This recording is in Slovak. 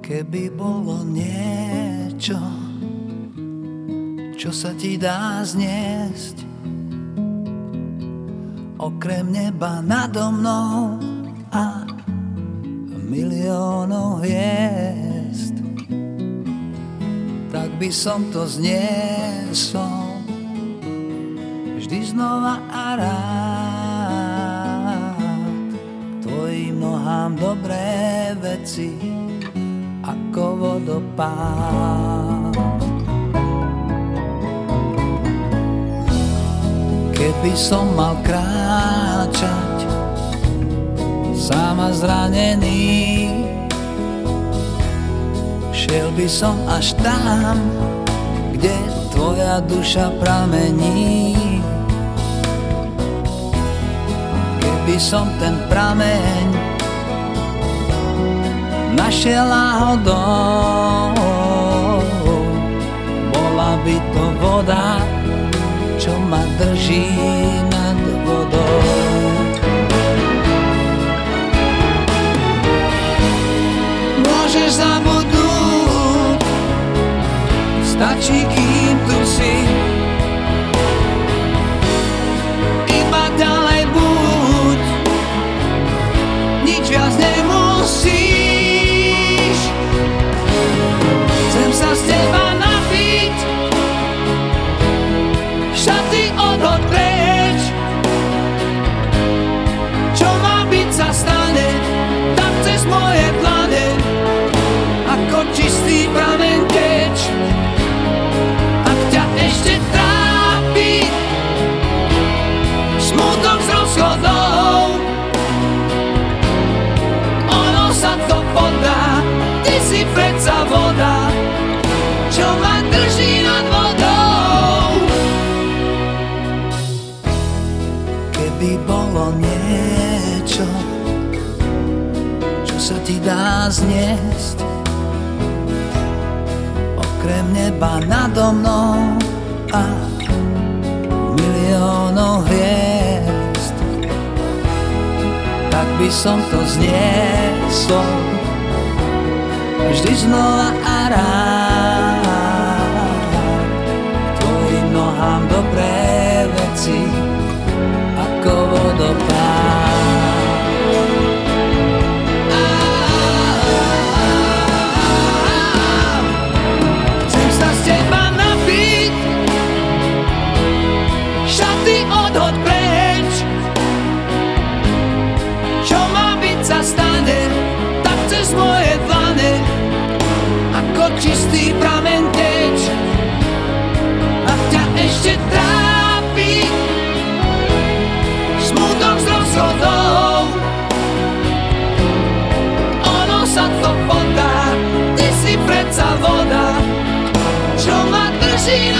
Keby bolo niečo, čo sa ti dá zniesť, okrem neba nado mnou a miliónov hviezd, tak by som to zniesol vždy znova a rád. K tvojim nohám dobré veci ako vodopád. Keby som mal kráčať sám a zranený, šiel by som až tam, kde tvoja duša pramení. Keby som ten prameň našiel náhodou, bola by to voda, čo ma drží nad vodou. Môžeš zabudnúť, stačí, kým tu si. Iba ďalej buď, nič viac nemusíš. Chcem sa z teba napiť, šaty odhoď preč. Čo má byť sa stane, tak cez moje dlane, ako čistý prameň teč. Ak ťa ešte trápi smutok z rozchodov, ono sa to podá, ty si predsa voda, čo ma drží nad vodou. Keby bolo niečo, čo sa ti dá zniesť, okrem neba nado mnou a miliónov hviezd, tak by som to zniesol vždy znova a rád. K tvojim nohám dobré veci ako vodopád. Chcem sa z teba napiť, šaty odhoď preč. Čo má byť sa stane, tak cez moje dlane, ako čistý prameň teč. Ak ťa ešte trápi smutok z rozchodov, ono sa to podá, ty si predsa voda, čo ma drží